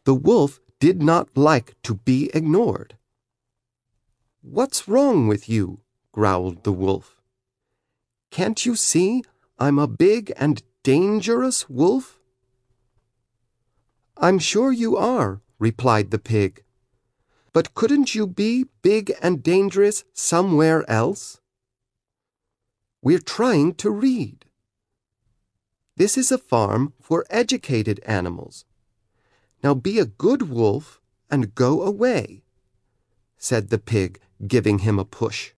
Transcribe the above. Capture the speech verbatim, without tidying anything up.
The wolf did not like to be ignored. "What's wrong with you?" growled the wolf. "Can't you see I'm a big and dangerous wolf?" "I'm sure you are," replied the pig. "But couldn't you be big and dangerous somewhere else?" "We're trying to read." "This is a farm for educated animals. Now be a good wolf and go away," said the pig, giving him a push.